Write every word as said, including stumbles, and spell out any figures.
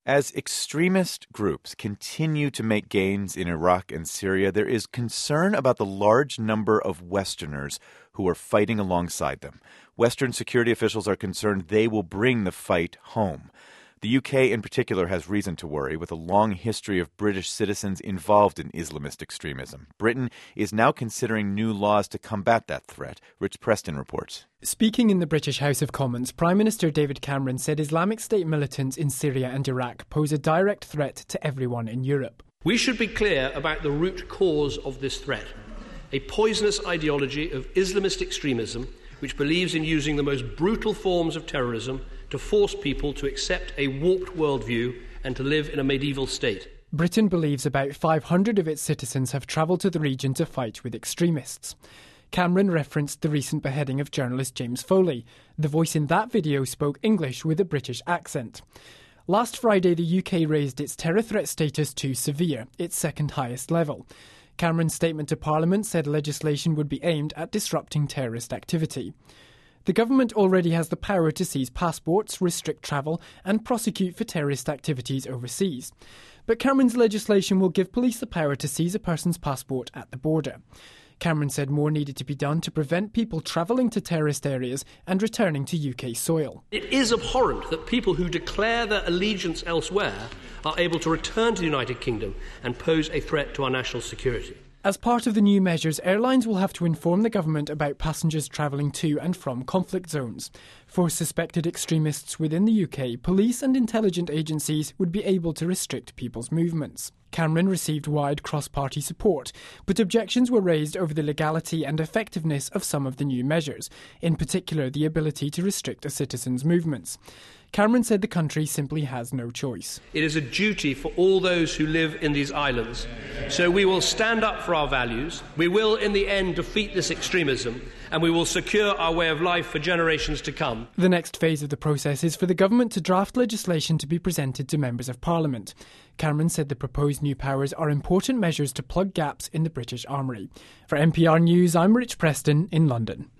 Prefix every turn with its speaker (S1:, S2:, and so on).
S1: As extremist groups continue to make gains in Iraq and Syria, there is concern about the large number of Westerners who are fighting alongside them. Western security officials are concerned they will bring the fight home. The U K in particular has reason to worry, with a long history of British citizens involved in Islamist extremism. Britain is now considering new laws to combat that threat. Rich Preston reports.
S2: Speaking in the British House of Commons, Prime Minister David Cameron said Islamic State militants in Syria and Iraq pose a direct threat to everyone in Europe.
S3: We should be clear about the root cause of this threat, a poisonous ideology of Islamist extremism which believes in using the most brutal forms of terrorism to force people to accept a warped worldview and to live in a medieval state.
S2: Britain believes about five hundred of its citizens have travelled to the region to fight with extremists. Cameron referenced the recent beheading of journalist James Foley. The voice in that video spoke English with a British accent. Last Friday, the U K raised its terror threat status to severe, its second highest level. Cameron's statement to Parliament said legislation would be aimed at disrupting terrorist activity. The government already has the power to seize passports, restrict travel and prosecute for terrorist activities overseas. But Cameron's legislation will give police the power to seize a person's passport at the border. Cameron said more needed to be done to prevent people travelling to terrorist areas and returning to U K soil.
S3: It is abhorrent that people who declare their allegiance elsewhere are able to return to the United Kingdom and pose a threat to our national security.
S2: As part of the new measures, airlines will have to inform the government about passengers travelling to and from conflict zones. For suspected extremists within the U K, police and intelligence agencies would be able to restrict people's movements. Cameron received wide cross-party support, but objections were raised over the legality and effectiveness of some of the new measures, in particular the ability to restrict a citizen's movements. Cameron said the country simply has no choice.
S3: It is a duty for all those who live in these islands. So we will stand up for our values, we will in the end defeat this extremism, and we will secure our way of life for generations to come.
S2: The next phase of the process is for the government to draft legislation to be presented to members of Parliament. Cameron said the proposed new powers are important measures to plug gaps in the British armoury. For N P R News, I'm Rich Preston in London.